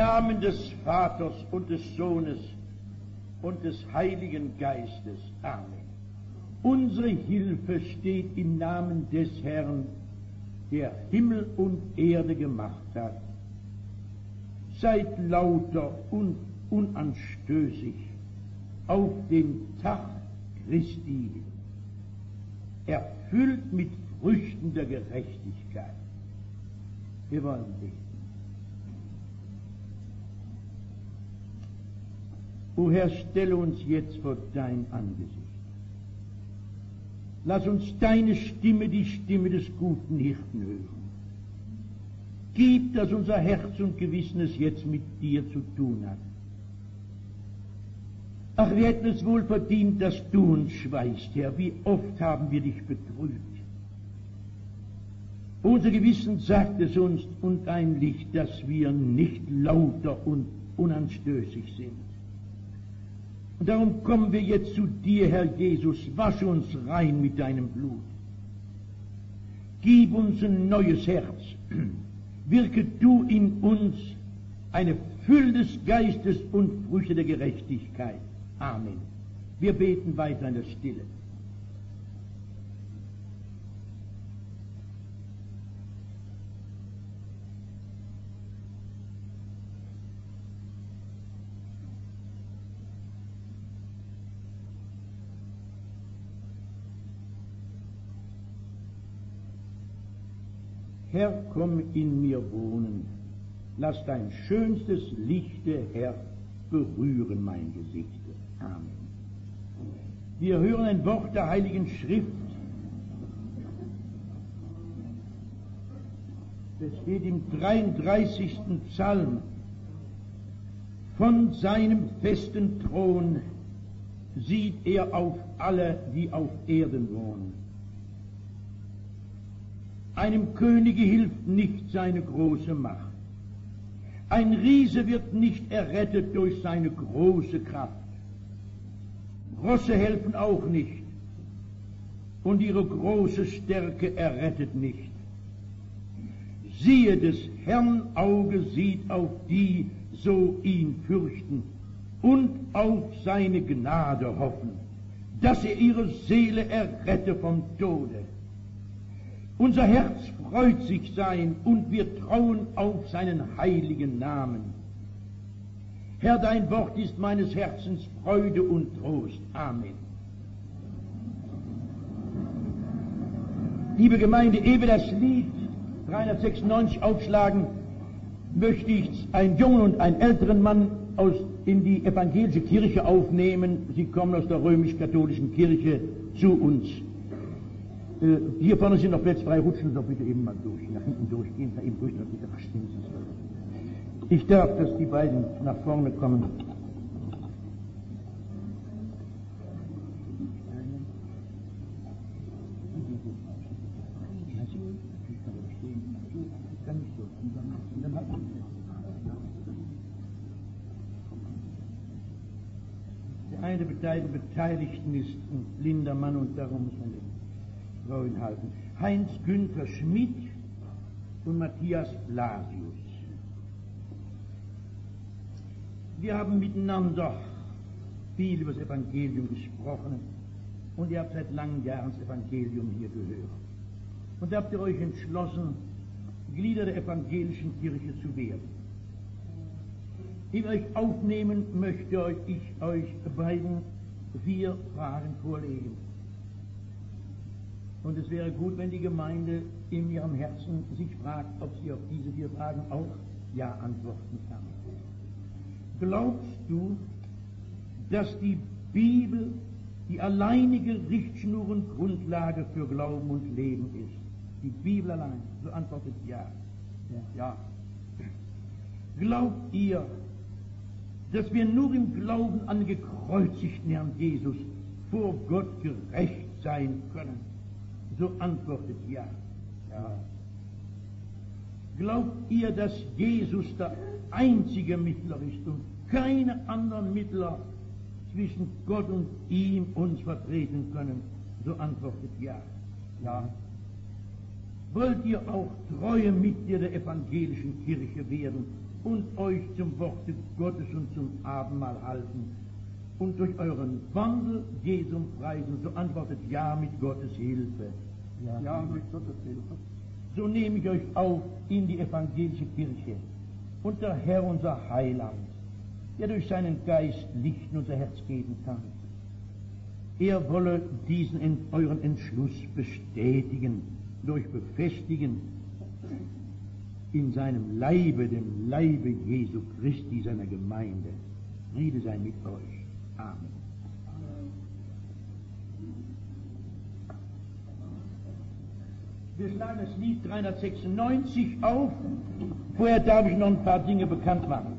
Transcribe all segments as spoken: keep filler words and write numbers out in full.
Namen des Vaters und des Sohnes und des Heiligen Geistes. Amen. Unsere Hilfe steht im Namen des Herrn, der Himmel und Erde gemacht hat. Seid lauter und unanstößig auf den Tag Christi, erfüllt mit Früchten der Gerechtigkeit. Wir wollen beten. O Herr, stelle uns jetzt vor dein Angesicht. Lass uns deine Stimme, die Stimme des guten Hirten hören. Gib, dass unser Herz und Gewissen es jetzt mit dir zu tun hat. Ach, wir hätten es wohl verdient, dass du uns schweigst, Herr. Wie oft haben wir dich betrügt. Unser Gewissen sagt es uns und dein Licht, dass wir nicht lauter und unanstößig sind. Und darum kommen wir jetzt zu dir, Herr Jesus, wasche uns rein mit deinem Blut. Gib uns ein neues Herz. Wirke du in uns eine Fülle des Geistes und Früchte der Gerechtigkeit. Amen. Wir beten weiter in der Stille. Herr, komm in mir wohnen, lass dein schönstes Lichte, Herr, berühren mein Gesicht. Amen. Wir hören ein Wort der Heiligen Schrift. Es steht im dreiunddreißigsten Psalm: Von seinem festen Thron sieht er auf alle, die auf Erden wohnen. Einem Könige hilft nicht seine große Macht. Ein Riese wird nicht errettet durch seine große Kraft. Rosse helfen auch nicht, und ihre große Stärke errettet nicht. Siehe, des Herrn Auge sieht auf die, so ihn fürchten, und auf seine Gnade hoffen, dass er ihre Seele errette vom Tode. Unser Herz freut sich sein, und wir trauen auf seinen heiligen Namen. Herr, dein Wort ist meines Herzens Freude und Trost. Amen. Liebe Gemeinde, ehe wir das Lied dreihundertsechsundneunzig aufschlagen, möchte ich einen jungen und einen älteren Mann aus, in die evangelische Kirche aufnehmen. Sie kommen aus der römisch-katholischen Kirche zu uns. Äh, hier vorne sind noch Plätze frei, rutschen Sie doch bitte eben mal durch, nach hinten durchgehen, da eben durch, da bitte verstehen Sie es. Ich darf, dass die beiden nach vorne kommen. Der eine der Beteiligten ist ein blinder Mann, und darum muss man den Frau ihn halten. Heinz Günther Schmidt und Matthias Blasius. Wir haben miteinander viel über das Evangelium gesprochen, und ihr habt seit langen Jahren das Evangelium hier gehört. Und da habt ihr euch entschlossen, Glieder der evangelischen Kirche zu werden. Ich euch aufnehmen möchte ich euch beiden vier Fragen vorlegen. Und es wäre gut, wenn die Gemeinde in ihrem Herzen sich fragt, ob sie auf diese vier Fragen auch Ja antworten kann. Glaubst du, dass die Bibel die alleinige Richtschnur und Grundlage für Glauben und Leben ist? Die Bibel allein. So antwortet ja. Ja. Glaubt ihr, dass wir nur im Glauben an den gekreuzigten Herrn Jesus vor Gott gerecht sein können? So antwortet ja. Ja. Glaubt ihr, dass Jesus der einzige Mittler ist und keine anderen Mittler zwischen Gott und ihm uns vertreten können? So antwortet ja. Ja. wollt ihr auch treue Mitglieder der evangelischen Kirche werden und euch zum Worte Gottes und zum Abendmahl halten und durch euren Wandel Jesum preisen, so antwortet ja mit Gottes Hilfe. Ja, ja, mit Gottes Hilfe. So nehme ich euch auf in die evangelische Kirche und der Herr, unser Heiland, der durch seinen Geist Licht in unser Herz geben kann. Er wolle diesen in euren Entschluss bestätigen, durch Befestigen in seinem Leibe, dem Leibe Jesu Christi, seiner Gemeinde. Friede sei mit euch. Amen. Wir schlagen das Lied dreihundertsechsundneunzig auf. Vorher darf ich noch ein paar Dinge bekannt machen.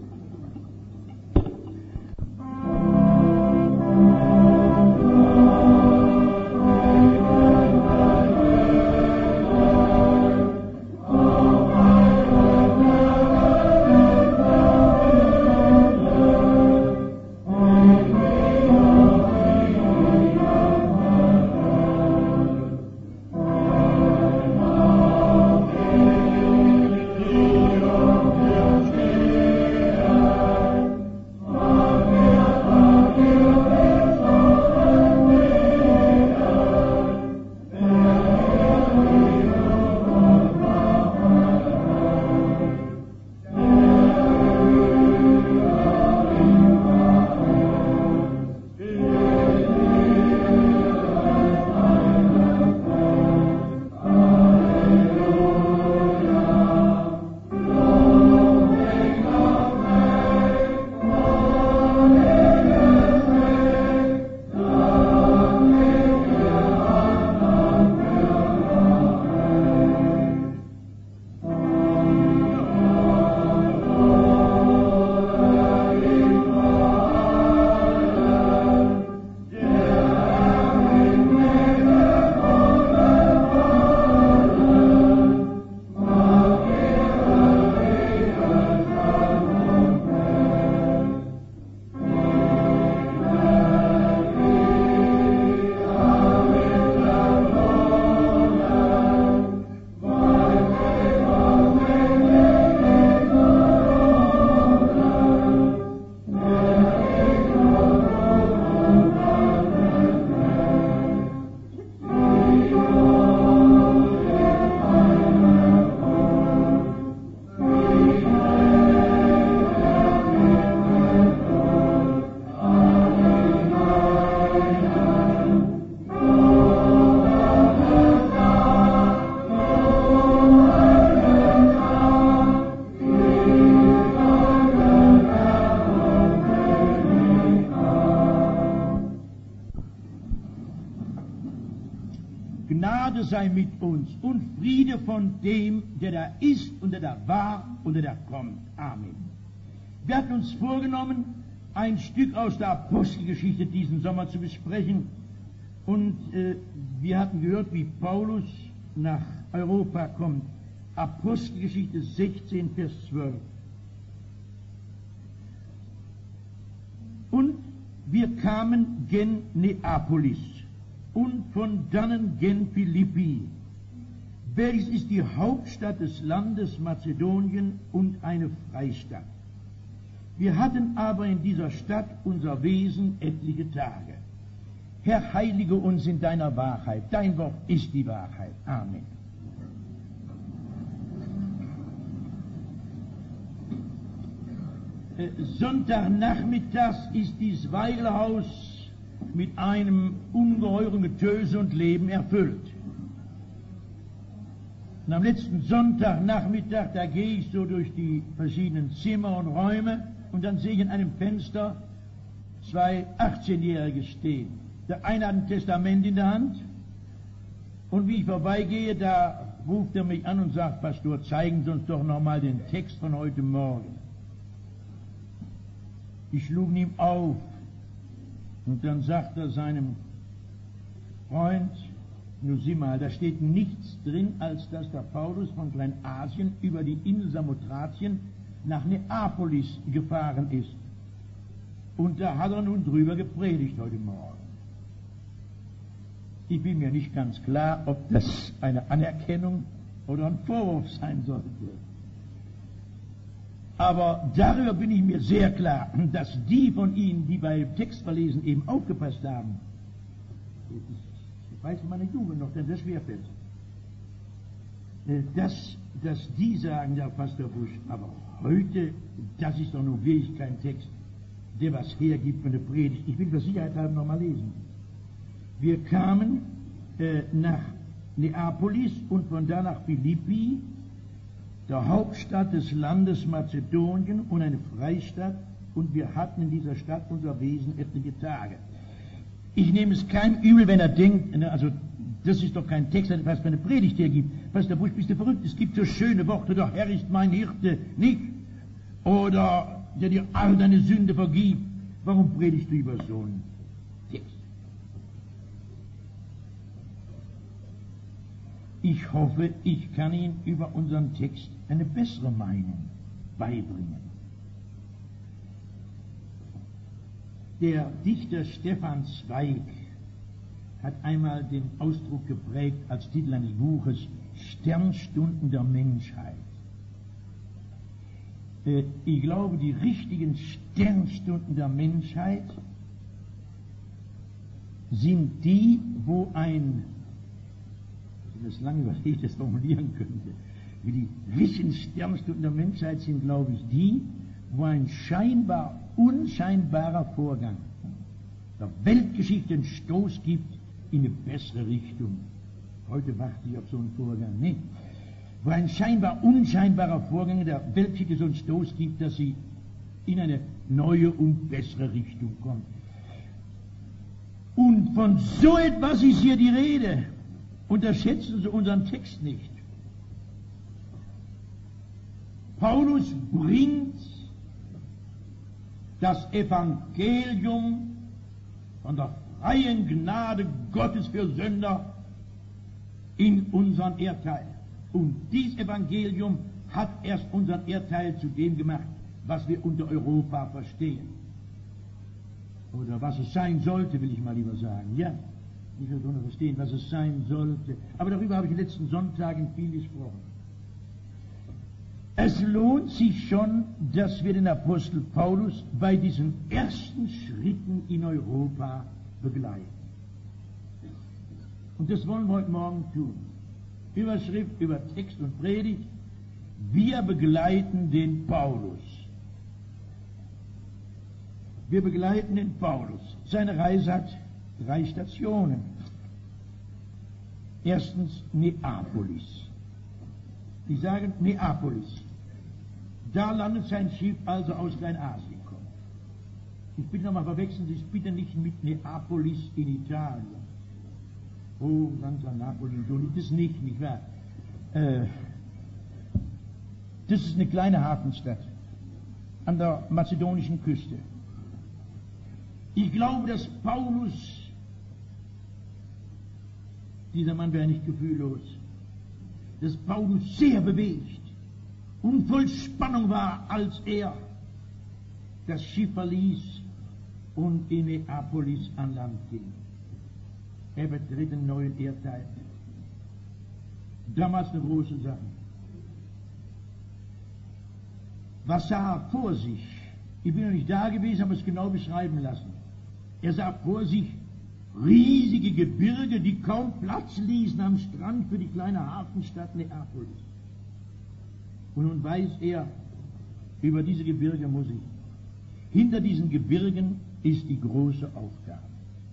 Gnade sei mit uns und Friede von dem, der da ist und der da war und der da kommt. Amen. Wir hatten uns vorgenommen, ein Stück aus der Apostelgeschichte diesen Sommer zu besprechen. Und äh, wir hatten gehört, wie Paulus nach Europa kommt. Apostelgeschichte sechzehn, Vers zwölf. Und wir kamen gen Neapolis und von dannen gen Philippi, welches ist die Hauptstadt des Landes Mazedonien und eine Freistadt. Wir hatten aber in dieser Stadt unser Wesen etliche Tage. Herr, heilige uns in deiner Wahrheit. Dein Wort ist die Wahrheit. Amen. Äh, Sonntagnachmittags ist dieses Weilehaus mit einem ungeheuren Getöse und Leben erfüllt. Und am letzten Sonntagnachmittag, da gehe ich so durch die verschiedenen Zimmer und Räume und dann sehe ich in einem Fenster zwei achtzehnjährige stehen. Der eine hat ein Testament in der Hand und wie ich vorbeigehe, da ruft er mich an und sagt, Pastor, zeigen Sie uns doch nochmal den Text von heute Morgen. Ich schlug ihm auf und dann sagt er seinem Freund, nun sieh mal, da steht nichts drin, als dass der Paulus von Kleinasien über die Insel Samothracien nach Neapolis gefahren ist. Und da hat er nun drüber gepredigt heute Morgen. Ich bin mir nicht ganz klar, ob das eine Anerkennung oder ein Vorwurf sein sollte. Aber darüber bin ich mir sehr klar, dass die von Ihnen, die beim Textverlesen eben aufgepasst haben, ich weiß von meiner Jugend noch, dass das schwerfällt, dass, dass die sagen, ja, Pastor Busch, aber heute, das ist doch nun wirklich kein Text, der was hergibt für eine Predigt. Ich will für Sicherheit halber nochmal lesen. Wir kamen äh, nach Neapolis und von da nach Philippi, der Hauptstadt des Landes Mazedonien und eine Freistadt, und wir hatten in dieser Stadt unser Wesen etliche Tage. Ich nehme es keinem übel, wenn er denkt, also das ist doch kein Text, was für eine Predigt hergibt. Pastor Busch, bist du verrückt? Es gibt so schöne Worte, der Herr ist mein Hirte, nicht? Oder der dir all deine Sünde vergibt. Warum predigst du über so einen Text? Ich hoffe, ich kann Ihnen über unseren Text eine bessere Meinung beibringen. Der Dichter Stefan Zweig hat einmal den Ausdruck geprägt als Titel eines Buches Sternstunden der Menschheit. Äh, ich glaube, die richtigen Sternstunden der Menschheit sind die, wo ein, wenn ich das lange überlegt, das formulieren könnte, wie die richtigen Sternstunden der Menschheit sind, glaube ich, die, wo ein scheinbar unscheinbarer Vorgang der Weltgeschichte einen Stoß gibt in eine bessere Richtung. Heute warte ich auf so einen Vorgang nicht. Wo ein scheinbar unscheinbarer Vorgang der Weltgeschichte so einen Stoß gibt, dass sie in eine neue und bessere Richtung kommt. Und von so etwas ist hier die Rede. Unterschätzen Sie unseren Text nicht. Paulus bringt das Evangelium von der freien Gnade Gottes für Sünder in unseren Erdteil. Und dieses Evangelium hat erst unseren Erdteil zu dem gemacht, was wir unter Europa verstehen. Oder was es sein sollte, will ich mal lieber sagen. Ja, ich will nur verstehen, was es sein sollte. Aber darüber habe ich in den letzten Sonntagen viel gesprochen. Es lohnt sich schon, dass wir den Apostel Paulus bei diesen ersten Schritten in Europa begleiten. Und das wollen wir heute Morgen tun. Überschrift über Text und Predigt: Wir begleiten den Paulus. Wir begleiten den Paulus. Seine Reise hat drei Stationen. Erstens Neapolis. Ich sage Neapolis. Da landet sein Schiff also aus Kleinasien kommt. Ich bitte nochmal, verwechseln Sie es bitte nicht mit Neapolis in Italien. Oh, Santa Napoli, so liegt es nicht, nicht wahr? Äh, das ist eine kleine Hafenstadt an der mazedonischen Küste. Ich glaube, dass Paulus, dieser Mann wäre nicht gefühllos, dass Paulus sehr bewegt und voll Spannung war, als er das Schiff verließ und in Neapolis an Land ging. Er betritt einen neuen Erdteil. Damals eine große Sache. Was sah er vor sich? Ich bin noch nicht da gewesen, habe es genau beschreiben lassen. Er sah vor sich riesige Gebirge, die kaum Platz ließen am Strand für die kleine Hafenstadt Neapolis. Und nun weiß er, über diese Gebirge muss ich. Hinter diesen Gebirgen ist die große Aufgabe.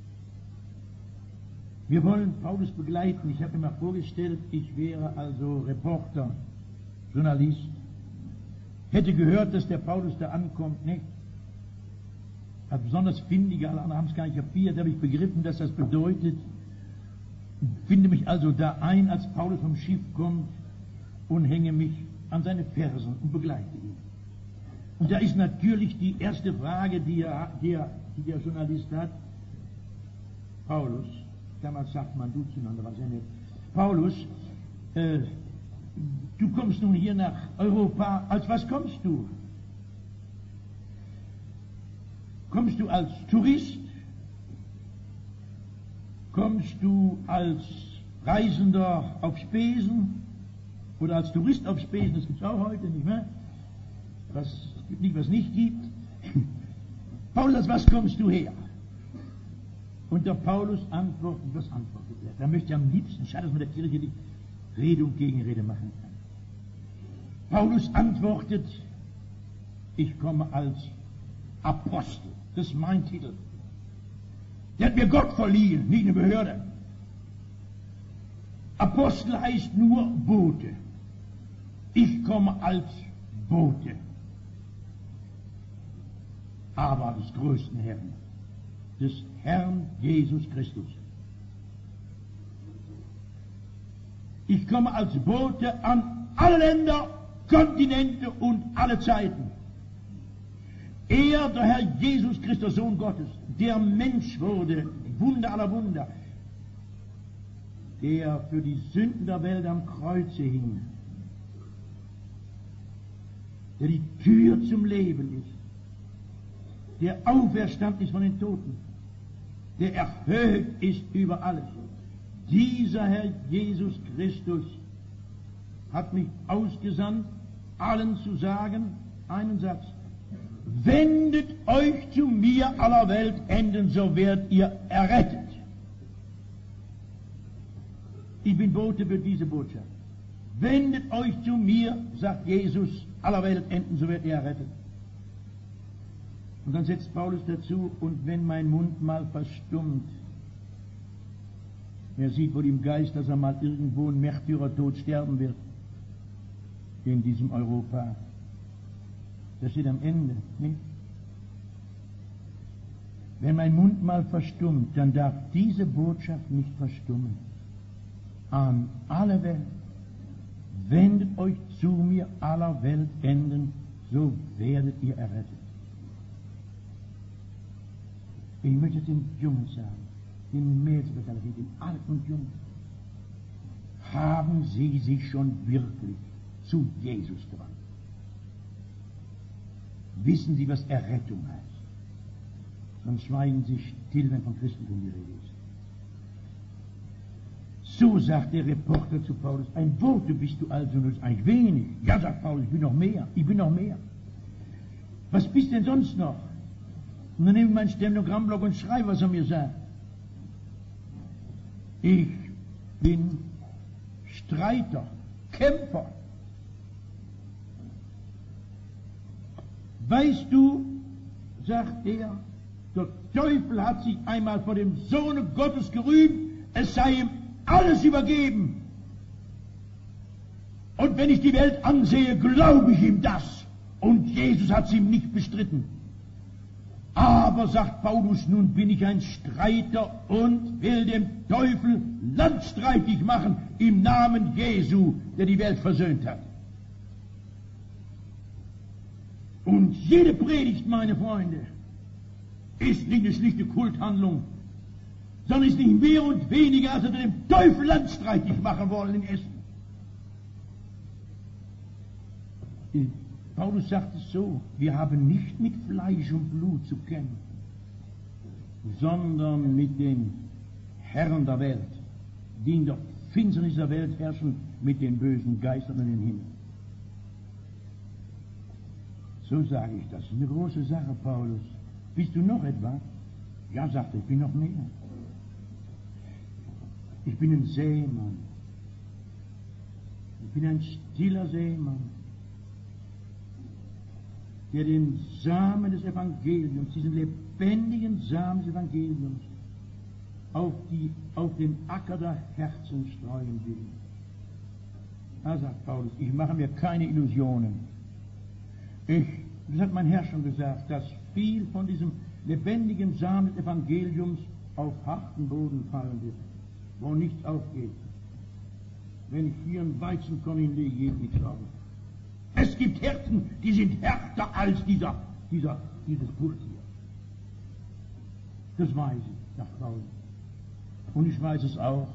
Wir wollen Paulus begleiten. Ich habe mir mal vorgestellt, ich wäre also Reporter, Journalist, hätte gehört, dass der Paulus da ankommt, nicht? Hat besonders findige, alle anderen haben es gar nicht kapiert, habe ich begriffen, dass das bedeutet. Finde mich also da ein, als Paulus vom Schiff kommt, und hänge mich an seine Fersen und begleite ihn. Und da ist natürlich die erste Frage, die, er, die, er, die der Journalist hat: Paulus, damals sagt man du zueinander, was er nicht. Paulus, äh, du kommst nun hier nach Europa, als was kommst du? Kommst du als Tourist? kommst du als Reisender auf Spesen oder als Tourist auf Spesen, das gibt es auch heute, nicht mehr? Was es gibt nicht, was nicht gibt. Paulus, als was kommst du her? Und der Paulus antwortet, was antwortet er? Da möchte er am liebsten, schade, dass man der Kirche die Rede und Gegenrede machen kann. Paulus antwortet, ich komme als Apostel. Das ist mein Titel. Der hat mir Gott verliehen, nicht eine Behörde. Apostel heißt nur Bote. Ich komme als Bote. Aber des größten Herrn, des Herrn Jesus Christus. Ich komme als Bote an alle Länder, Kontinente und alle Zeiten. Er, der Herr Jesus Christus, Sohn Gottes, der Mensch wurde, Wunder aller Wunder, der für die Sünden der Welt am Kreuze hing, der die Tür zum Leben ist, der auferstanden ist von den Toten, der erhöht ist über alles. Dieser Herr Jesus Christus hat mich ausgesandt, allen zu sagen, einen Satz: Wendet euch zu mir aller Welt enden, so werdet ihr errettet. Ich bin Bote für diese Botschaft. Wendet euch zu mir, sagt Jesus, aller Welt enden, so werdet ihr errettet. Und dann setzt Paulus dazu, und wenn mein Mund mal verstummt, er sieht wohl im Geist, dass er mal irgendwo einen Märtyrertod sterben wird, in diesem Europa. Das steht am Ende. Nicht? Wenn mein Mund mal verstummt, dann darf diese Botschaft nicht verstummen. An alle Welt. Wendet euch zu mir aller Welt enden, so werdet ihr errettet. Ich möchte den Jungen sagen, den Mädchen, den Alten und Jungen, haben sie sich schon wirklich zu Jesus gewandt? Wissen sie, was Errettung heißt? Sonst schweigen sie still, wenn von Christentum die Rede ist. So sagt der Reporter zu Paulus: Ein Bote bist du also, nur eigentlich wenig. Ja, sagt Paulus, ich bin noch mehr, ich bin noch mehr. Was bist denn sonst noch? Und dann nehme ich meinen Stenogrammblock und schreibe, was er mir sagt. Ich bin Streiter, Kämpfer. Weißt du, sagt er, der Teufel hat sich einmal vor dem Sohne Gottes gerühmt, es sei ihm alles übergeben. Und wenn ich die Welt ansehe, glaube ich ihm das. Und Jesus hat es ihm nicht bestritten. Aber, sagt Paulus, nun bin ich ein Streiter und will dem Teufel landstreitig machen im Namen Jesu, der die Welt versöhnt hat. Und jede Predigt, meine Freunde, ist nicht eine schlichte Kulthandlung, sondern ist nicht mehr und weniger, als wir dem Teufel landstreitig machen wollen in Essen. Paulus sagt es so: Wir haben nicht mit Fleisch und Blut zu kämpfen, sondern mit den Herren der Welt, die in der Finsternis der Welt herrschen, mit den bösen Geistern in den Himmel. So sage ich, das ist eine große Sache, Paulus. Bist du noch etwas? Ja, sagt er, ich bin noch mehr. Ich bin ein Seemann. Ich bin ein stiller Seemann, der den Samen des Evangeliums, diesen lebendigen Samen des Evangeliums, auf, die, auf den Acker der Herzen streuen will. Da sagt Paulus, ich mache mir keine Illusionen. Ich, das hat mein Herr schon gesagt, dass viel von diesem lebendigen Samen des Evangeliums auf harten Boden fallen wird, wo nichts aufgeht. Wenn ich hier ein Weizenkorn hinlege, geht nichts auf. Es gibt Herzen, die sind härter als dieser, dieser, dieses Pult hier. Das weiß ich, sagt Paulus. Und ich weiß es auch.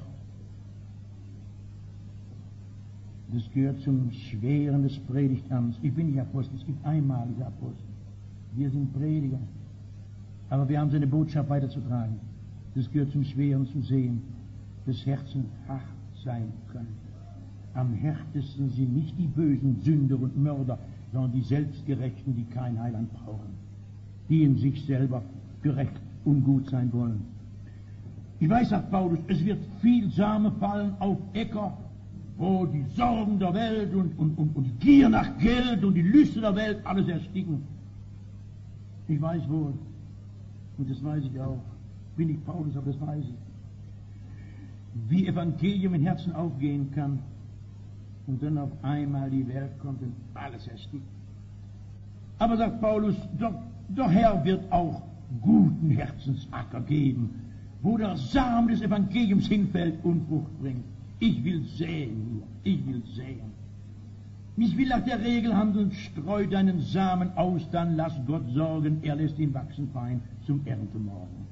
Das gehört zum Schweren des Predigtamts. Ich bin nicht Apostel, es gibt einmalige Apostel. Wir sind Prediger. Aber wir haben seine Botschaft weiterzutragen. das gehört zum Schweren zu sehen, dass Herzen hart sein können. Am härtesten sind nicht die bösen Sünder und Mörder, sondern die Selbstgerechten, die kein Heiland brauchen, die in sich selber gerecht und gut sein wollen. Ich weiß, sagt Paulus, es wird viel Same fallen auf Äcker, wo die Sorgen der Welt und, und, und, und die Gier nach Geld und die Lüste der Welt alles ersticken. Ich weiß wohl, und das weiß ich auch, bin ich Paulus, aber das weiß ich, wie Evangelium in Herzen aufgehen kann und dann auf einmal die Welt kommt und alles erstickt. Aber, sagt Paulus, doch, der Herr wird auch guten Herzensacker geben, wo der Samen des Evangeliums hinfällt und Frucht bringt. Ich will säen hier, ich will säen. Ich will nach der Regel handeln, streu deinen Samen aus, dann lass Gott sorgen, er lässt ihn wachsen fein zum Erntemorgen.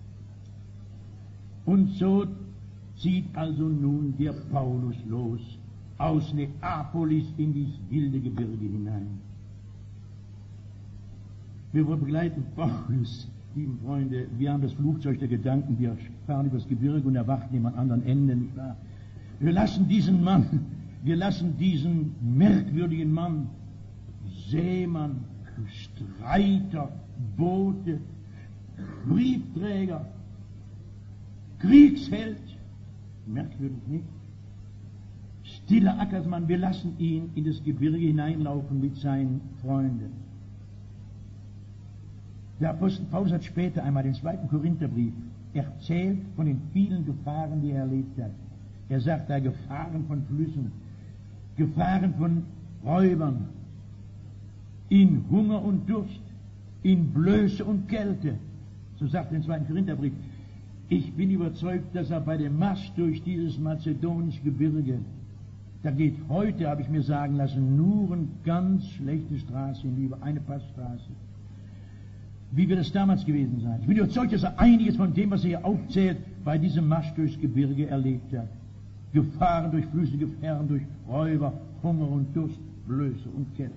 Und so zieht also nun der Paulus los, aus Neapolis in dieses wilde Gebirge hinein. Wir begleiten Paulus, lieben Freunde, wir haben das Flugzeug der Gedanken, wir fahren übers Gebirge und erwarten ihm an anderen Enden, nicht wahr? Wir lassen diesen Mann, wir lassen diesen merkwürdigen Mann, Seemann, Streiter, Bote, Briefträger, Kriegsheld, merkwürdig nicht, stiller Ackersmann, wir lassen ihn in das Gebirge hineinlaufen mit seinen Freunden. Der Apostel Paulus hat später einmal den zweiten Korintherbrief erzählt von den vielen Gefahren, die er erlebt hat. Er sagt da Gefahren von Flüssen, Gefahren von Räubern, in Hunger und Durst, in Blöße und Kälte. So sagt er im zweiten Korintherbrief. Ich bin überzeugt, dass er bei dem Marsch durch dieses mazedonische Gebirge, da geht heute, habe ich mir sagen lassen, nur eine ganz schlechte Straße hinüber, eine Passstraße. Wie wird es damals gewesen sein? Ich bin überzeugt, dass er einiges von dem, was er hier aufzählt, bei diesem Marsch durchs Gebirge erlebt hat. Gefahren durch Flüsse, Gefahren durch Räuber, Hunger und Durst, Blöße und Kälte.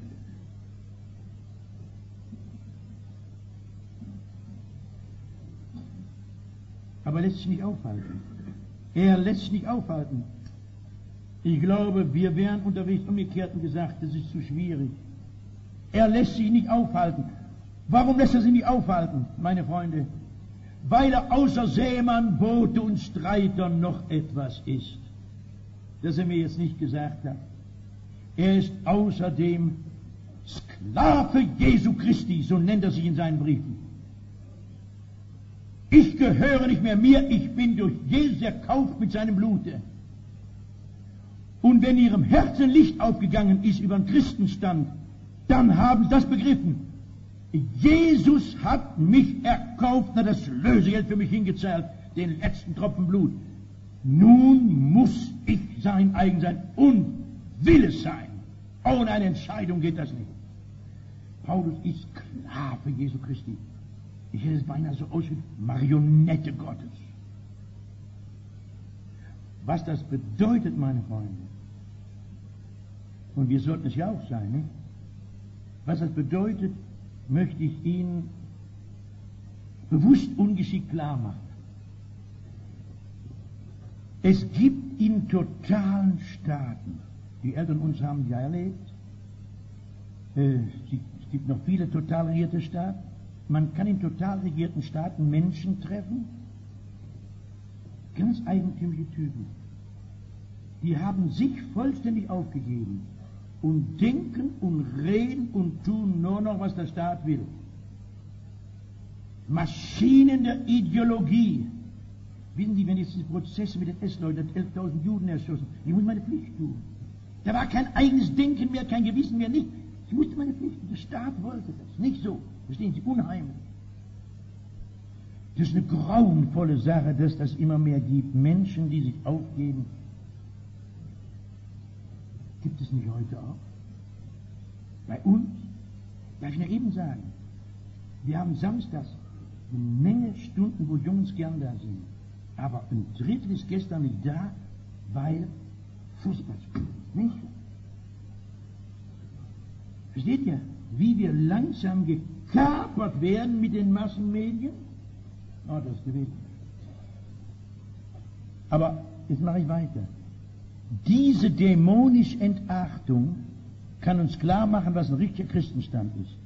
Aber er lässt sich nicht aufhalten. Er lässt sich nicht aufhalten. Ich glaube, wir wären unterwegs umgekehrt und gesagt, das ist zu schwierig. Er lässt sich nicht aufhalten. Warum lässt er sich nicht aufhalten, meine Freunde? Weil er außer Seemann, Bote und Streiter noch etwas ist, das er mir jetzt nicht gesagt hat. Er ist außerdem Sklave Jesu Christi, so nennt er sich in seinen Briefen. Ich gehöre nicht mehr mir, ich bin durch Jesus erkauft mit seinem Blute. Und wenn ihrem Herzen Licht aufgegangen ist über den Christenstand, dann haben sie das begriffen. Jesus hat mich erkauft, hat das Lösegeld für mich hingezahlt, den letzten Tropfen Blut. Nun muss ich sein eigen sein und will es sein. Ohne eine Entscheidung geht das nicht. Paulus ist Sklave Jesu Christi. Ich hätte es beinahe so aus wie Marionette Gottes. Was das bedeutet, meine Freunde, und wir sollten es ja auch sein, nicht? Was das bedeutet, möchte ich Ihnen bewusst ungeschickt klar machen. Es gibt in totalen Staaten, die Eltern uns haben ja erlebt, äh, es gibt noch viele total regierte Staaten, man kann in total regierten Staaten Menschen treffen, ganz eigentümliche Typen, die haben sich vollständig aufgegeben und denken und reden und tun nur noch, was der Staat will. Maschinen der Ideologie. Wissen Sie, wenn jetzt diese Prozesse mit den S-Leuten, elftausend Juden erschossen, ich muss meine Pflicht tun. Da war kein eigenes Denken mehr, kein Gewissen mehr, nicht. Ich musste meine Pflicht tun. Der Staat wollte das. Nicht so. Verstehen Sie, unheimlich. Das ist eine grauenvolle Sache, dass das immer mehr gibt. Menschen, die sich aufgeben. Gibt es nicht heute auch? Bei uns? Darf ich nur eben sagen, wir haben samstags eine Menge Stunden, wo Jungs gern da sind. Aber ein Drittel ist gestern nicht da, weil Fußball spielen. Nicht? Versteht ihr, wie wir langsam gekapert werden mit den Massenmedien? Oh, das ist gewesen. Aber jetzt mache ich weiter. Diese dämonische Entartung kann uns klar machen, was ein richtiger Christenstand ist.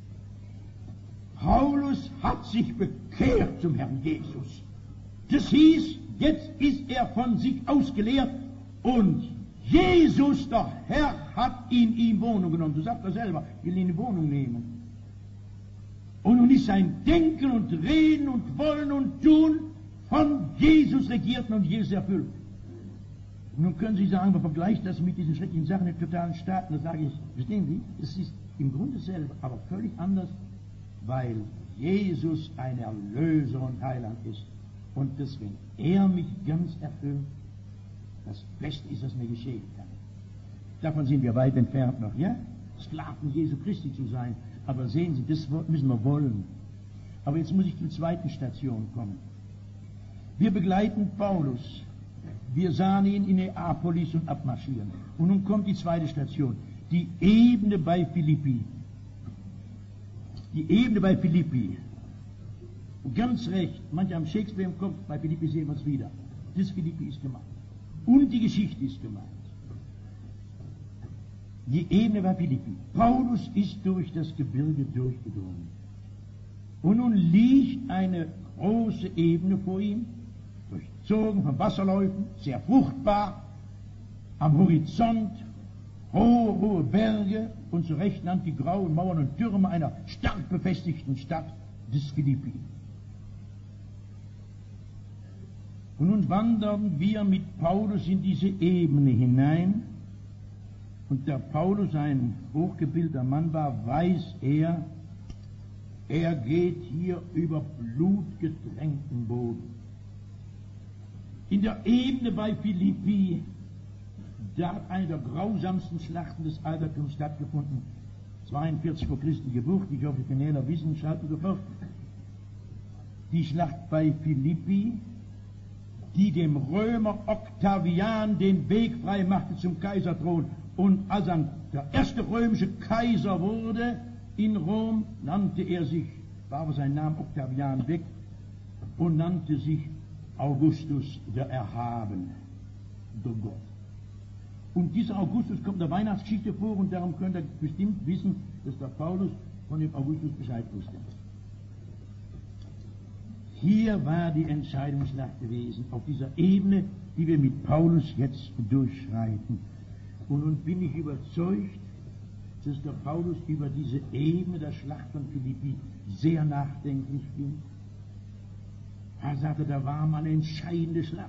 Paulus hat sich bekehrt zum Herrn Jesus. Das hieß, jetzt ist er von sich ausgeleert und Jesus, der Herr, hat in ihm Wohnung genommen. Du sagst er selber, ich will ihn in Wohnung nehmen. Und nun ist sein Denken und Reden und Wollen und Tun von Jesus regiert und Jesus erfüllt. Und nun können Sie sagen, man vergleicht das mit diesen schrecklichen Sachen in totalen Staaten. Da sage ich, verstehen Sie, es ist im Grunde selber, aber völlig anders, weil Jesus ein Erlöser und Heiland ist. Und das, wenn er mich ganz erfüllt, das Beste ist, was mir geschehen kann. Davon sind wir weit entfernt noch, ja? Sklaven Jesu Christi zu sein. Aber sehen Sie, das müssen wir wollen. Aber jetzt muss ich zur zweiten Station kommen. Wir begleiten Paulus. Wir sahen ihn in Neapolis und abmarschieren. Und nun kommt die zweite Station. Die Ebene bei Philippi. Die Ebene bei Philippi. Und ganz recht, manche haben Shakespeare im Kopf, bei Philippi sehen wir es wieder. Das Philippi ist gemeint. Und die Geschichte ist gemeint. Die Ebene bei Philippi. Paulus ist durch das Gebirge durchgedrungen. Und nun liegt eine große Ebene vor ihm, durchzogen von Wasserläufen, sehr fruchtbar, am Horizont, hohe, hohe Berge und zur rechten Hand die grauen Mauern und Türme einer stark befestigten Stadt des Philippi. Und nun wandern wir mit Paulus in diese Ebene hinein. Und da Paulus ein hochgebildeter Mann war, weiß er, er geht hier über blutgetränkten Boden. In der Ebene bei Philippi, da hat eine der grausamsten Schlachten des Altertums stattgefunden. zweiundvierzig vor Christi Geburt, ich hoffe, die Kenäler wissen, schalten sofort. Die Schlacht bei Philippi, die dem Römer Octavian den Weg frei machte zum Kaiserthron. Und als er der erste römische Kaiser wurde in Rom, nannte er sich, war aber sein Name Octavian weg, und nannte sich Augustus der Erhabene, der Gott. Und dieser Augustus kommt in der Weihnachtsgeschichte vor, und darum könnt ihr bestimmt wissen, dass der Paulus von dem Augustus Bescheid wusste. Hier war die Entscheidungsschlacht gewesen, auf dieser Ebene, die wir mit Paulus jetzt durchschreiten. Und nun bin ich überzeugt, dass der Paulus über diese Ebene der Schlacht von Philippi sehr nachdenklich ging. Er sagte, da war mal eine entscheidende Schlacht.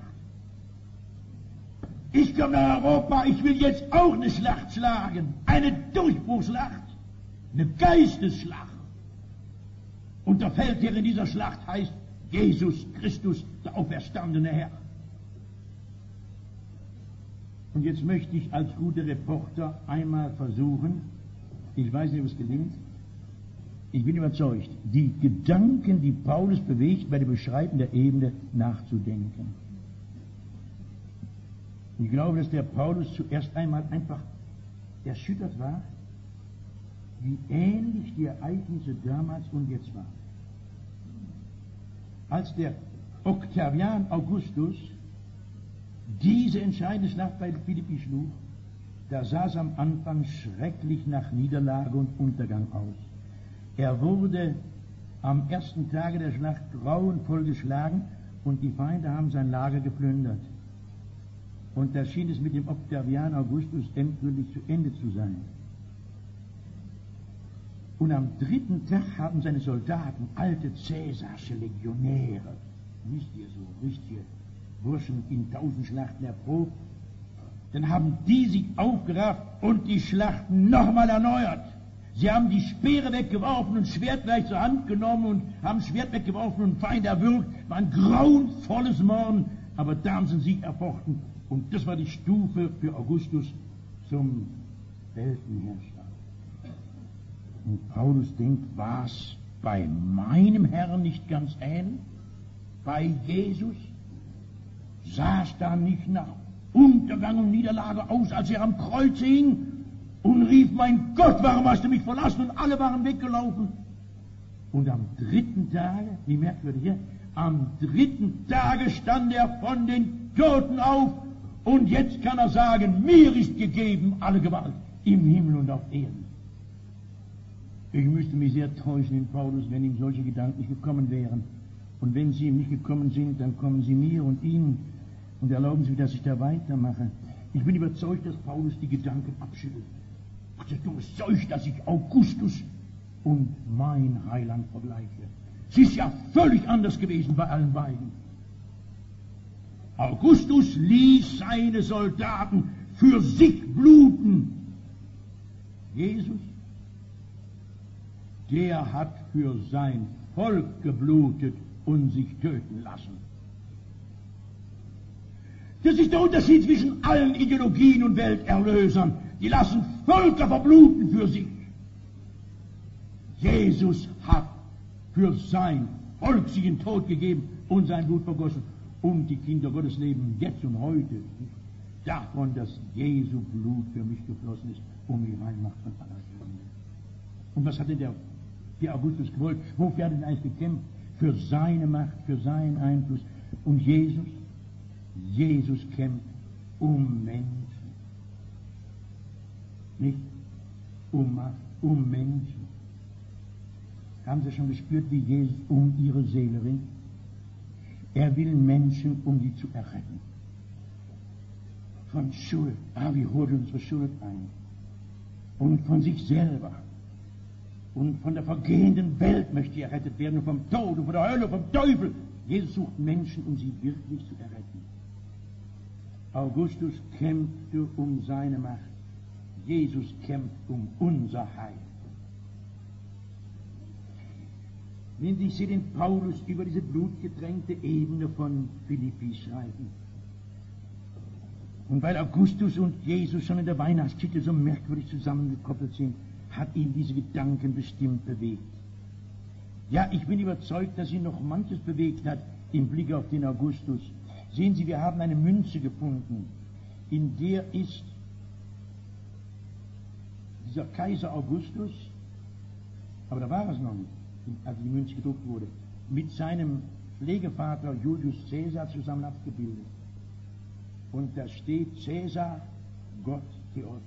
Ich komme nach Europa, ich will jetzt auch eine Schlacht schlagen, eine Durchbruchsschlacht, eine Geistesschlacht. Und der Feldherr in dieser Schlacht heißt Jesus Christus, der auferstandene Herr. Und jetzt möchte ich als guter Reporter einmal versuchen, ich weiß nicht, ob es gelingt, ich bin überzeugt, die Gedanken, die Paulus bewegt, bei der Beschreibung der Ebene nachzudenken. Ich glaube, dass der Paulus zuerst einmal einfach erschüttert war, wie ähnlich die Ereignisse damals und jetzt waren. Als der Octavian Augustus diese entscheidende Schlacht bei Philippi schlug, da sah es am Anfang schrecklich nach Niederlage und Untergang aus. Er wurde am ersten Tage der Schlacht grauenvoll geschlagen und die Feinde haben sein Lager geplündert. Und da schien es mit dem Octavian Augustus endgültig zu Ende zu sein. Und am dritten Tag haben seine Soldaten, alte Cäsarsche Legionäre, wisst ihr so, richtige Burschen in tausend Schlachten erprobt, dann haben die sich aufgerafft und die Schlacht nochmal erneuert. Sie haben die Speere weggeworfen und Schwert gleich zur Hand genommen und haben Schwert weggeworfen und Feind erwürgt. War ein grauenvolles Morden, aber da haben sie einen Sieg erfochten. Und das war die Stufe für Augustus zum Weltenherrscher. Und Paulus denkt, war es bei meinem Herrn nicht ganz ähnlich? Bei Jesus? Sah es da nicht nach Untergang und Niederlage aus, als er am Kreuz hing und rief, mein Gott, warum hast du mich verlassen? Und alle waren weggelaufen. Und am dritten Tage, wie merkwürdig, ja, am dritten Tage stand er von den Toten auf, und jetzt kann er sagen, mir ist gegeben alle Gewalt im Himmel und auf Erden. Ich müsste mich sehr täuschen in Paulus, wenn ihm solche Gedanken nicht gekommen wären. Und wenn sie ihm nicht gekommen sind, dann kommen sie mir und ihm und erlauben sie, dass ich da weitermache. Ich bin überzeugt, dass Paulus die Gedanken abschüttelt. Ach, das dummes Zeug, dass ich Augustus und mein Heiland vergleiche. Es ist ja völlig anders gewesen bei allen beiden. Augustus ließ seine Soldaten für sich bluten. Jesus, der hat für sein Volk geblutet und sich töten lassen. Das ist der Unterschied zwischen allen Ideologien und Welterlösern. Die lassen Völker verbluten für sich. Jesus hat für sein Volk sich in Tod gegeben und sein Blut vergossen. Und die Kinder Gottes leben jetzt und heute davon, dass Jesu Blut für mich geflossen ist, um mich reinmacht von aller Sünde. Und was hat denn der, der Augustus gewollt? Wofür hat er denn eigentlich gekämpft? Für seine Macht, für seinen Einfluss. Und Jesus, Jesus kämpft um Menschen. Nicht um Macht, um Menschen. Haben Sie schon gespürt, wie Jesus um ihre Seele ringt? Er will Menschen, um sie zu erretten. Von Schuld. Ah, wie holt unsere Schuld ein. Und von sich selber. Und von der vergehenden Welt möchte er errettet werden. Und vom Tod, und von der Hölle, vom Teufel. Jesus sucht Menschen, um sie wirklich zu erretten. Augustus kämpfte um seine Macht. Jesus kämpft um unser Heil. Wenn Sie sich den Paulus über diese blutgetränkte Ebene von Philippi schreiben. Und weil Augustus und Jesus schon in der Weihnachtskirche so merkwürdig zusammengekoppelt sind, hat ihn diese Gedanken bestimmt bewegt. Ja, ich bin überzeugt, dass ihn noch manches bewegt hat im Blick auf den Augustus. Sehen Sie, wir haben eine Münze gefunden, in der ist dieser Kaiser Augustus, aber da war es noch nicht, als die Münze gedruckt wurde, mit seinem Pflegevater Julius Caesar zusammen abgebildet. Und da steht Caesar, Gott Theos.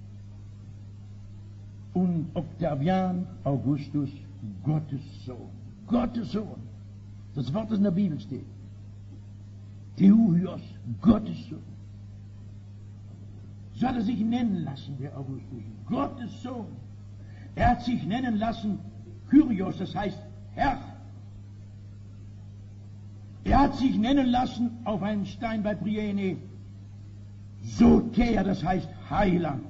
Und Octavian Augustus, Gottes Sohn. Gottes Sohn. Das Wort, das in der Bibel steht. Theoios, Gottes Sohn. So hat er sich nennen lassen, der Augustus. Gottes Sohn. Er hat sich nennen lassen Kyrios, das heißt Herr. Er hat sich nennen lassen auf einem Stein bei Priene Soter, das heißt Heiland.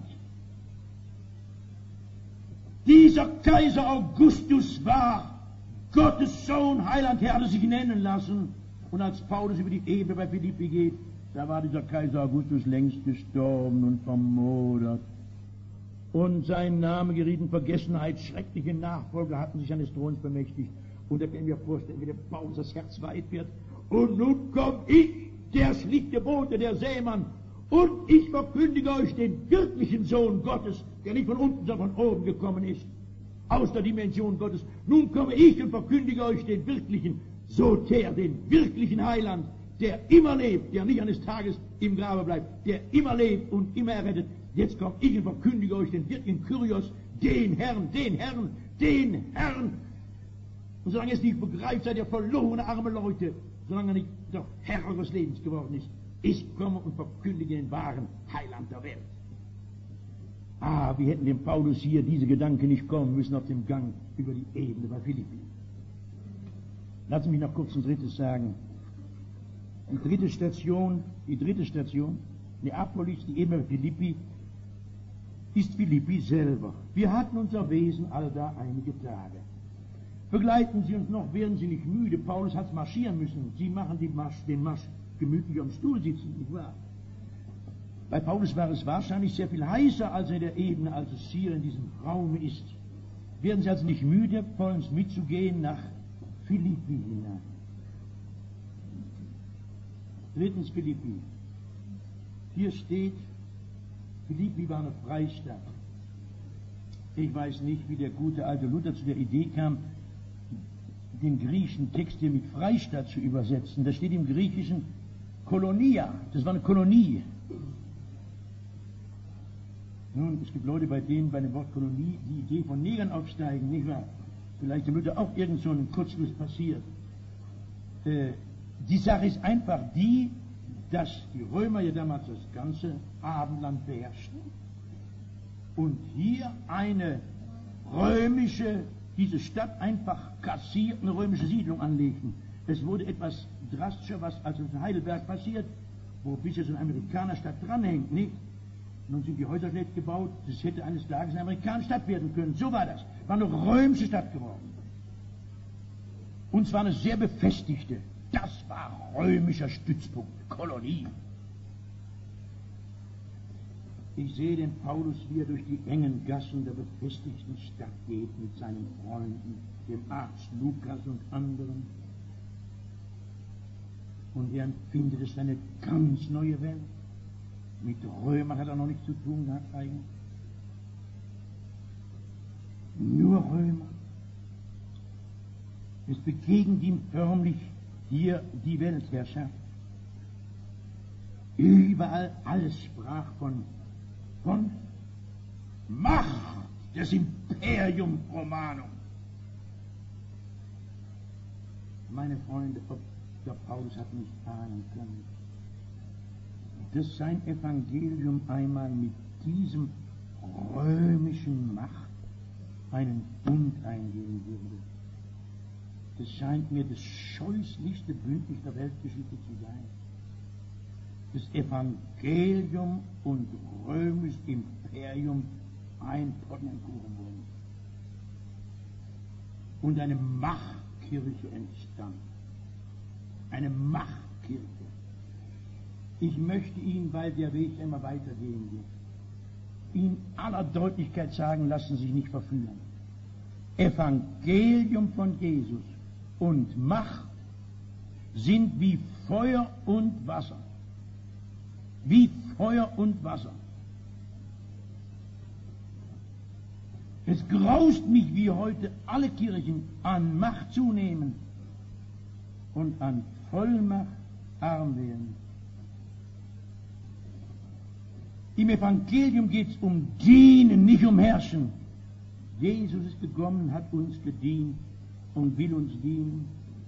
Dieser Kaiser Augustus war Gottes Sohn, Heiland, Herr, hat er sich nennen lassen. Und als Paulus über die Ebene bei Philippi geht, da war dieser Kaiser Augustus längst gestorben und vermodert. Und sein Name geriet in Vergessenheit. Schreckliche Nachfolger hatten sich eines Throns bemächtigt. Und da können wir vorstellen, wie der Paulus das Herz weit wird. Und nun komm ich, der schlichte Bote, der Sämann, und ich verkündige euch den wirklichen Sohn Gottes, der nicht von unten, sondern von oben gekommen ist, aus der Dimension Gottes. Nun komme ich und verkündige euch den wirklichen Soter, den wirklichen Heiland, der immer lebt, der nicht eines Tages im Grabe bleibt, der immer lebt und immer errettet. Jetzt komme ich und verkündige euch den wirklichen Kyrios, den Herrn, den Herrn, den Herrn. Und solange es nicht begreift, seid ihr verlorene, arme Leute, solange er nicht der Herr eures Lebens geworden ist. Ich komme und verkündige den wahren Heiland der Welt. Ah, wir hätten dem Paulus hier diese Gedanken nicht kommen müssen auf dem Gang über die Ebene bei Philippi. Lassen Sie mich noch kurz ein drittes sagen. Die dritte Station, die dritte Station, Neapolis, die Ebene bei Philippi, ist Philippi selber. Wir hatten unser Wesen alle da einige Tage. Begleiten Sie uns noch, werden Sie nicht müde. Paulus hat marschieren müssen. Sie machen die Marsch, den Marsch gemütlich am Stuhl sitzen, nicht wahr? Bei Paulus war es wahrscheinlich sehr viel heißer als in der Ebene, als es hier in diesem Raum ist. Werden Sie also nicht müde, vollends mitzugehen nach Philippi hinein. Drittens Philippi. Hier steht, Philippi war eine Freistadt. Ich weiß nicht, wie der gute alte Luther zu der Idee kam, den griechischen Text hier mit Freistaat zu übersetzen. Da steht im Griechischen Kolonia, das war eine Kolonie. Nun, es gibt Leute, bei denen bei dem Wort Kolonie die Idee von Negern aufsteigen, nicht wahr? Vielleicht damit da auch irgend so ein Kurzschluss passiert. Äh, die Sache ist einfach die, dass die Römer ja damals das ganze Abendland beherrschten und hier eine römische, diese Stadt einfach kassiert, eine römische Siedlung anlegten. Es wurde etwas drastischer, was also in Heidelberg passiert, wo bisher so eine Amerikanerstadt dranhängt, nicht? Nun sind die Häuser schlecht gebaut, das hätte eines Tages eine amerikanische Stadt werden können. So war das. War eine römische Stadt geworden. Und zwar eine sehr befestigte. Das war römischer Stützpunkt, Kolonie. Ich sehe den Paulus, wie er durch die engen Gassen der befestigten Stadt geht mit seinen Freunden, dem Arzt Lukas und anderen. Und er empfindet es eine ganz neue Welt. Mit Römern hat er noch nichts zu tun gehabt eigentlich. Nur Römer. Es begegnet ihm förmlich hier die Weltherrschaft. Überall alles sprach von, von Macht des Imperium Romanum. Meine Freunde, ob der Paulus hat nicht ahnen können, dass sein Evangelium einmal mit diesem römischen Macht einen Bund eingehen würde. Das scheint mir das scheußlichste Bündnis der Weltgeschichte zu sein. Das Evangelium und römisches Imperium ein Pottenkuchen wurden. Und eine Machtkirche entstand. Eine Machtkirche. Ich möchte Ihnen, weil der Weg immer weitergehen wird, in aller Deutlichkeit sagen, lassen Sie sich nicht verführen. Evangelium von Jesus und Macht sind wie Feuer und Wasser. Wie Feuer und Wasser. Es graust mich, wie heute alle Kirchen an Macht zunehmen und an Vollmacht arm werden. Im Evangelium geht es um Dienen, nicht um Herrschen. Jesus ist gekommen, hat uns gedient und will uns dienen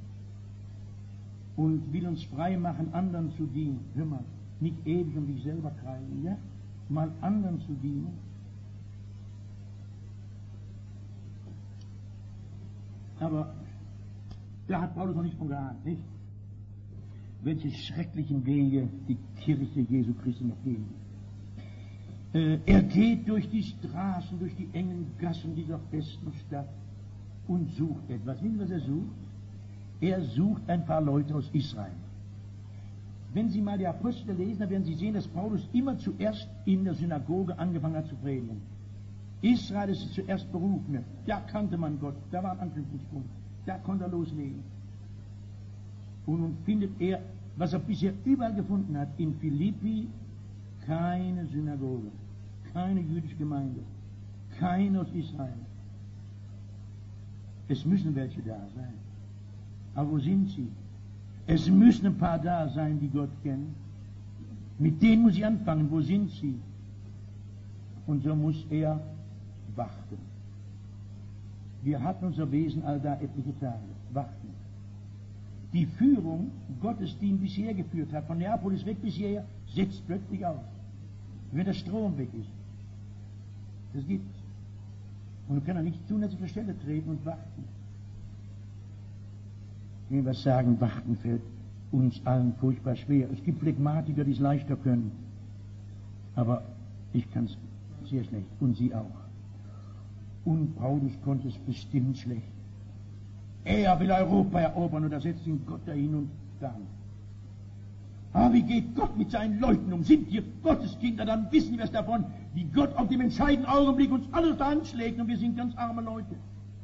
und will uns frei machen, anderen zu dienen. Hör mal, nicht ewig um dich selber kreisen, ja? Mal anderen zu dienen. Aber da hat Paulus noch nicht von geahnt, nicht? Welche schrecklichen Wege die Kirche Jesu Christi noch gehen wird. Er geht durch die Straßen, durch die engen Gassen dieser festen Stadt und sucht etwas. Wissen Sie, was er sucht? Er sucht ein paar Leute aus Israel. Wenn Sie mal die Apostel lesen, dann werden Sie sehen, dass Paulus immer zuerst in der Synagoge angefangen hat zu predigen. Israel ist der zuerst Berufene. Da kannte man Gott, da war ein Anknüpfungspunkt. Da konnte er loslegen. Und nun findet er, was er bisher überall gefunden hat, in Philippi keine Synagoge, keine jüdische Gemeinde, keine aus Israel. Es müssen welche da sein. Aber wo sind sie? Es müssen ein paar da sein, die Gott kennen. Mit denen muss ich anfangen. Wo sind sie? Und so muss er warten. Wir hatten unser Wesen all da etliche Tage. Warten. Die Führung Gottes, die ihn bisher geführt hat, von Neapolis weg bis hierher, setzt plötzlich aus. Wenn der Strom weg ist. Das gibt's. Und du kannst er nicht tun, als auf der Stelle treten und warten. Ich will was sagen, warten fällt uns allen furchtbar schwer. Es gibt Phlegmatiker, die es leichter können. Aber ich kann es sehr schlecht. Und Sie auch. Und Paulus konnte es bestimmt schlecht. Er will Europa erobern und da setzt ihn Gott dahin und dann. Aber wie geht Gott mit seinen Leuten um? Sind wir Gotteskinder, dann wissen wir es davon, wie Gott auf dem entscheidenden Augenblick uns alles anschlägt und wir sind ganz arme Leute.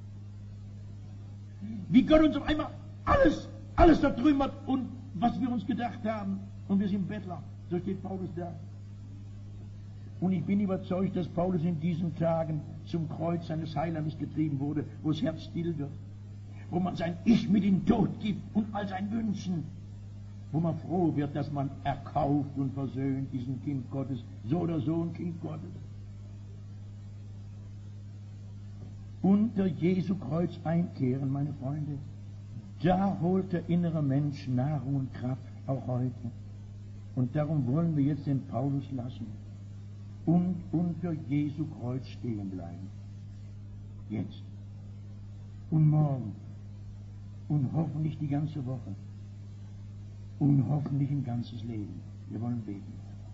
Wie Gott uns auf einmal alles, alles zertrümmert und was wir uns gedacht haben und wir sind Bettler. So steht Paulus da. Und ich bin überzeugt, dass Paulus in diesen Tagen zum Kreuz seines Heilandes getrieben wurde, wo das Herz still wird. wo man sein Ich mit in den Tod gibt und all sein Wünschen, wo man froh wird, dass man erkauft und versöhnt ist ein Kind Gottes, so oder so ein Kind Gottes. Unter Jesu Kreuz einkehren, meine Freunde, da holt der innere Mensch Nahrung und Kraft, auch heute. Und darum wollen wir jetzt den Paulus lassen und unter Jesu Kreuz stehen bleiben. Jetzt und morgen und hoffentlich die ganze Woche und hoffentlich ein ganzes Leben. Wir wollen beten.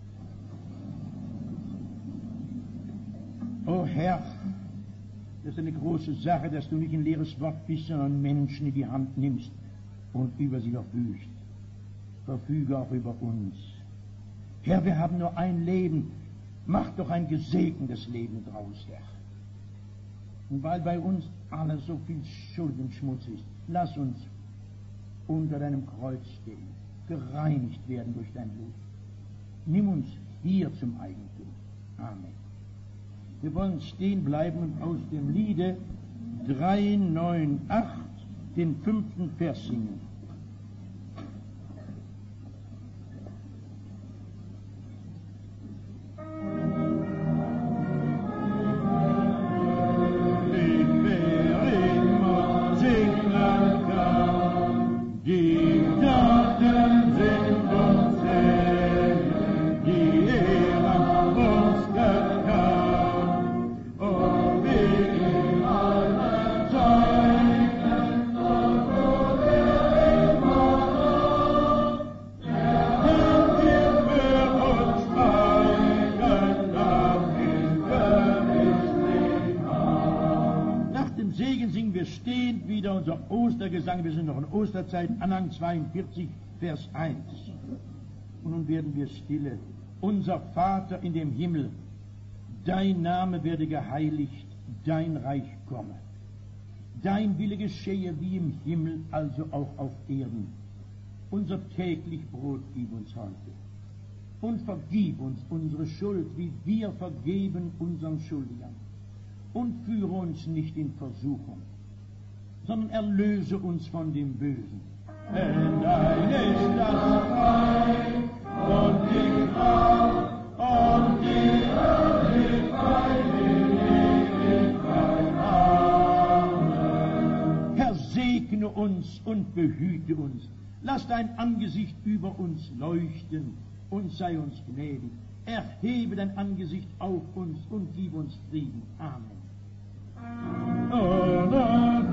O Herr, das ist eine große Sache, dass du nicht ein leeres Wort bist, sondern Menschen in die Hand nimmst und über sie verfügst. Verfüge auch über uns. Herr, wir haben nur ein Leben. Mach doch ein gesegnetes Leben draus, Herr. Und weil bei uns alles so viel Schuld und Schmutz ist, lass uns unter deinem Kreuz stehen, gereinigt werden durch dein Blut. Nimm uns hier zum Eigentum. Amen. Wir wollen stehen bleiben und aus dem Liede drei neun acht den fünften Vers singen. Ostergesang, wir sind noch in Osterzeit, Anhang zweiundvierzig, Vers eins. Und nun werden wir stille. Unser Vater in dem Himmel, dein Name werde geheiligt, dein Reich komme. Dein Wille geschehe wie im Himmel, also auch auf Erden. Unser täglich Brot gib uns heute. Und vergib uns unsere Schuld, wie wir vergeben unseren Schuldigern. Und führe uns nicht in Versuchung, sondern erlöse uns von dem Bösen. Denn dein ist das Reich und die Kraft und die Herrlichkeit in Ewigkeit. Amen. Herr, segne uns und behüte uns. Lass dein Angesicht über uns leuchten und sei uns gnädig. Erhebe dein Angesicht auf uns und gib uns Frieden. Amen. Amen.